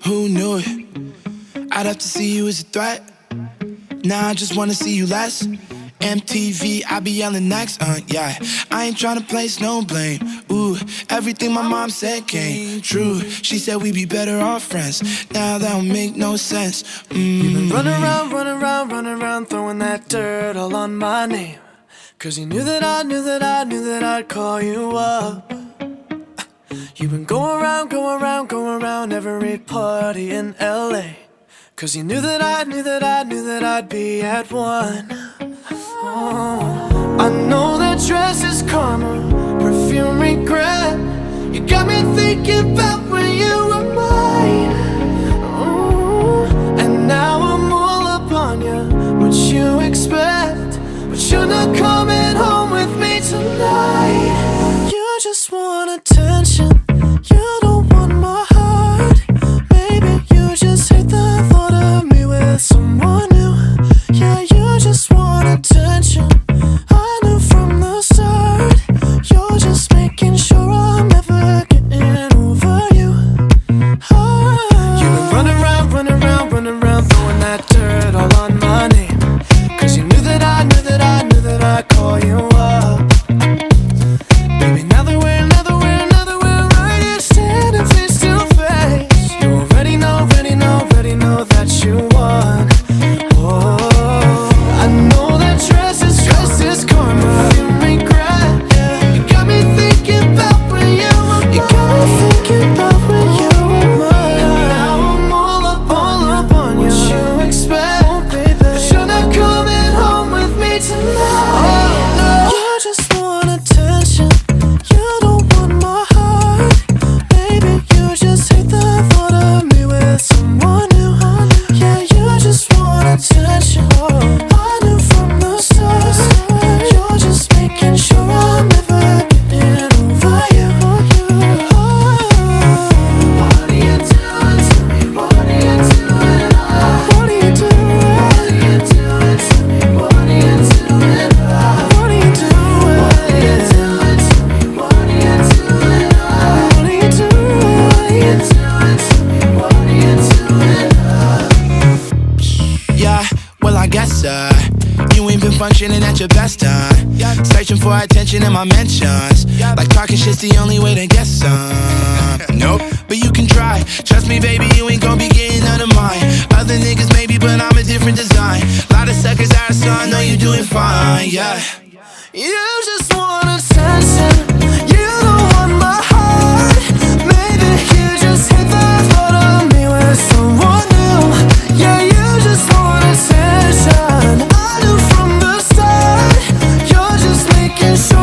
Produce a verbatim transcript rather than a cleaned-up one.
Who knew it? I'd have to see you as a threat. Now I just wanna see you less. M T V, I be yelling next, uh, yeah. I ain't tryna place no blame. Ooh, everything my mom said came true. She said we'd be better off friends. Now that don't make no sense. Mm. You've been running around, running around, running around, throwing that dirt all on my name. Cause you knew that I knew that I knew that I'd call you up. You've been going around, going around, going around every party in L A. Cause you knew that I knew that I knew that I'd be at one. Oh, I know that dress is karma, perfume regret. You got me thinking about when you were mine. Oh, and now I'm all up on you, what you expect. But you're not coming home with me tonight. You just want attention, you don't want my heart. Maybe you just hate the thought of me with someone new. Yeah, you just want attention, I knew from the start. You're just making sure I'm never getting over you. Oh. You've been running around, running around, running around, throwing that dirt all on my name. Cause you knew that I knew that I knew that I'd call you up. Baby, now that we're, now that we're, now that we're right here standing face to face, you already know, already know, already know that you won. Oh, I know that dress is, dress is karma, you regret. Yeah. You got me thinking about when you were mine. You got me thinking about when you were mine. And now I'm all up, all up on you. What you expect, oh, baby? But you're not coming home with me tonight. Oh, no. You just want attention, you don't want my heart. Baby, you just hate the thought of me with someone new. Yeah, you just want attention, I knew from the start. You're just making sure I'm never getting over you. Oh. What are you doing to me? What are you doing? What are you doing? What are you doing to me? What are you doing? What are you doing? What are you doing to me? What are you doing? What are you doing? What are you doing to me? What are you doing? Yeah, well I guess uh you ain't been functioning at your best, huh? Searching for attention in my mentions, like talking shit's the only way to get some. Nope, but you can try. Trust me, baby, you ain't gon' be getting none of mine. Other niggas maybe, but I'm a different design. Lot of suckers out, so I know you doing fine, yeah. You just want attention, you don't want my heart. Maybe you just hate the thought of me with someone new. Yeah, you just want attention, I knew from the start. You're just making sure